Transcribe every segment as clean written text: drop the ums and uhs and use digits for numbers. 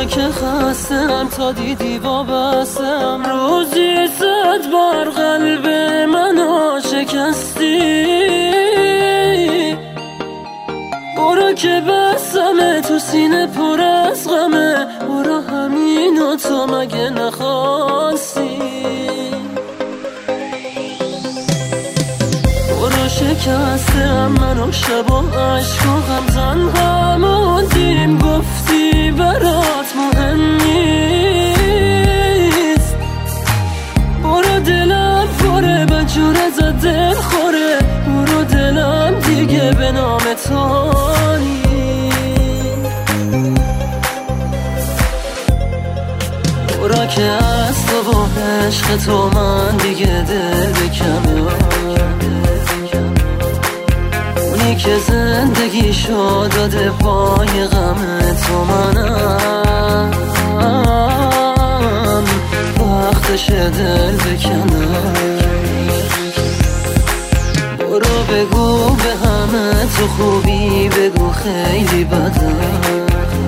برو که خستم تا دیدی وابستم، روزی 100 بار قلب منو شکستی. برو که بستمه تو سینه پر از غمه، برو همینو تو مگه نخواستی. برو شکستم منو شب و عشق و غم تنها موندیم، گفتی برات مهم نیست. برو دلم پره بجوره زد دل خوره، برو دلم دیگه به نام تو نیست. برو که از تو و عشق تو من دیگه دل بکنم، اونی که زندگی شو داده پای غم تو منم، وقتش دل بکنم. برو بگو به همه تو خوبی، بگو خیلی بدم.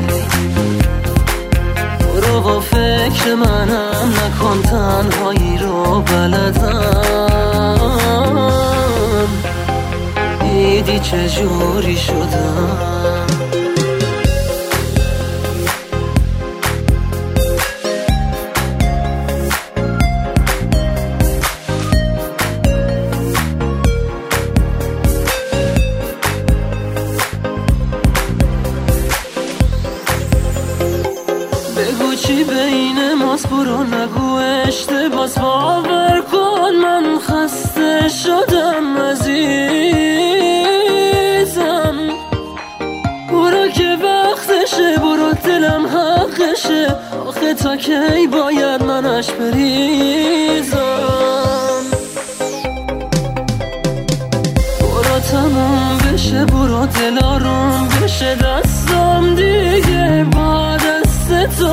برو با فکر منم نکن تنهایی رو بلدم، دیدی چجوری شدم. بگو چی بین ماست، برو نگو اشتباس، باور کن من خسته شدم عزیزم. برو که وقتشه، برو دلم حقشه، آخه تا کی باید منش بریزم. برو تموم بشه، برو دل آروم بشه، دستم دیگه با دست تو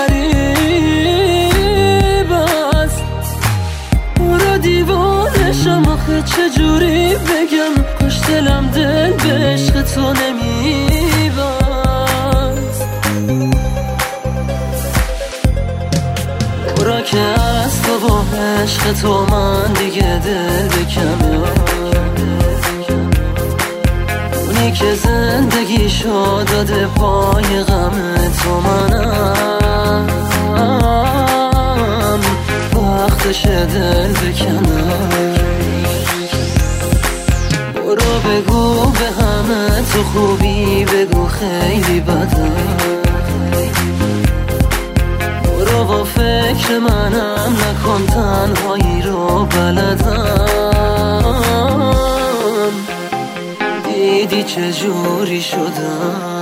غریب است. برو دیوانشم آخه چجوری بگم، کاش دلم دل به عشق تو نمیبست. برو که از تو و عشق تو من دیگه دل بکنم، اونی که زندگی شو داده پای غم تو منم، وقتش دل بکنم. برو بگو به همه تو خوبی، بگو خیلی بدم. برو با فکر منم نکن تنهایی رو بلدم، دیدی چجوری شدم.